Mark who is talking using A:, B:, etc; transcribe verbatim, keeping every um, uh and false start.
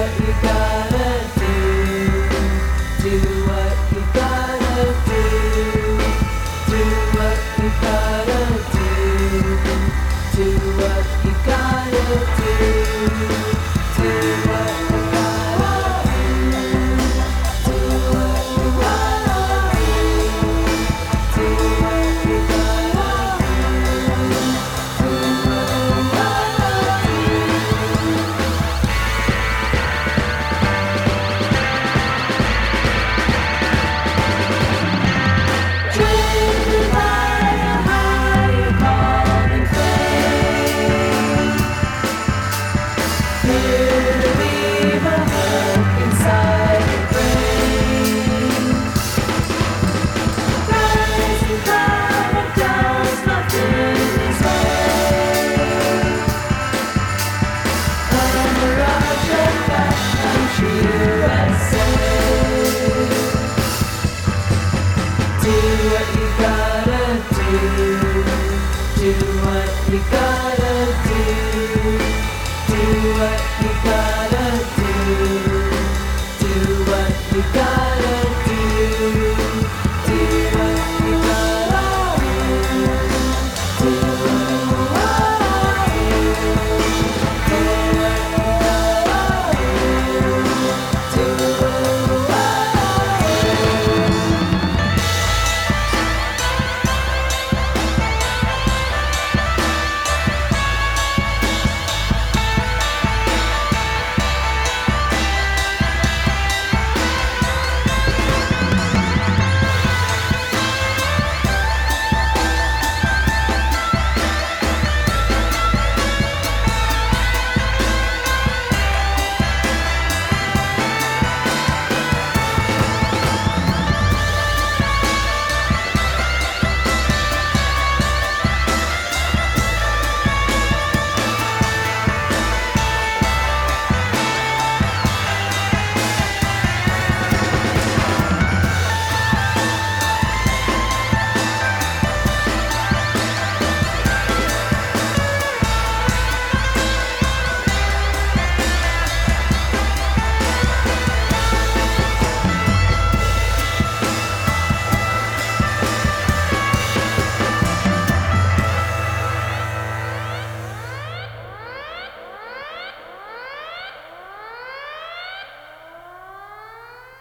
A: what you gotta do. Do what you gotta do. Do what you gotta do. Do what you gotta do. Do what you gotta do. Do what you gotta do. Do what you gotta do. Do what you gotta do. Driven by a higher calling flame, here to leave a hook inside your brain. Rising tide of doubts nothing is way. A mirage of backcountry U S A. Do what you gotta do. Do what you gotta